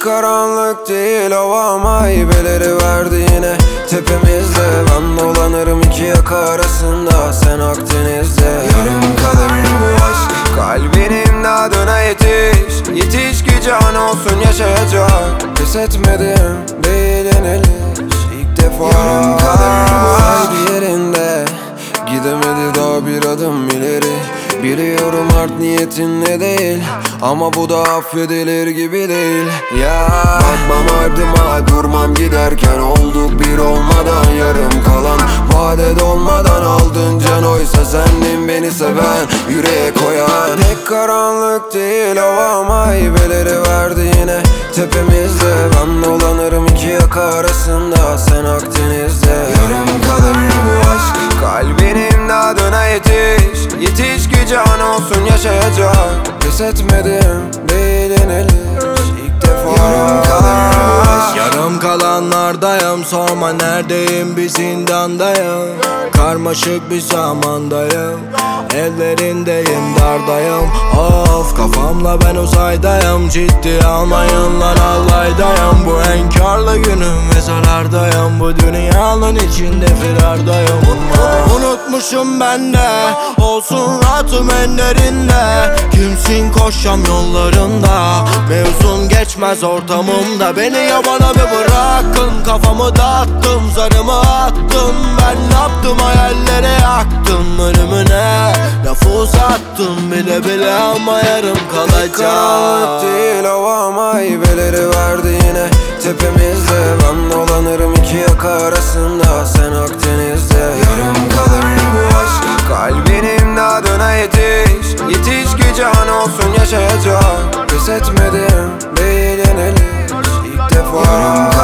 karanlık değil hava ama hibeleri verdi yine tepemizde. Ben dolanırım iki yaka arasında, sen Akdeniz'de. Yarım kalır bu aşk, kalbin imdadına yetiş. Yetiş ki can olsun yaşayacak. Pes etmedim değil yeniliş, ilk defa. Yarım kalır bu aşk yerinde, gidemedi daha bir adım ileri. Biliyorum art niyetin ne değil, ama bu da affedilir gibi değil. Ya bakmam ardıma, durmam giderken. Olduk bir olmadan, yarım kalan vade dolmadan. Aldın can oysa sendin beni seven, yüreğe koyan. Pek karanlık değil hava ama hibeleri verdi yine tepemizde. Ben dolanırım iki yaka arasında, sen Akdeniz'de. Yarım kalır bu aşk, kalbin imdadına yetiş. Yetiş ki can olsun yaşayacak. Pes etmedim değil yeniliş, ilk defa. Yarım kalır bu aşk. Yarım kalanlardayım, sorma neredeyim, bir zindandayım. Karmaşık bir zamandayım, ellerindeyim, dardayım. Of, kafamla ben uzaydayım, ciddi almayın lan allaydayım. Bu enkarlı günüm ve zarardayım, bu dünyanın içinde firardayım. Unutmuşum ben de, olsun rahatım enlerinde. Kimsin koşam yollarında, mevzun geçmez ortamımda. Beni yabana bir bırakın, kafamı dağıttım, zarımı attım. Ben ne yaptım, hayallere yaktım ölümüne. Lafı uzattım bile bile ama yarım kalacak. Karanlık değil hava ama hibeleri verdi yine tepemizde. Ben dolanırım iki yaka arasında, sen Akdeniz'de. Yarım kalır bu aşk, kalbin imdadına yetiş. Yetiş ki can olsun yaşayacak. Pes etmedim değil yeniliş, ilk defa.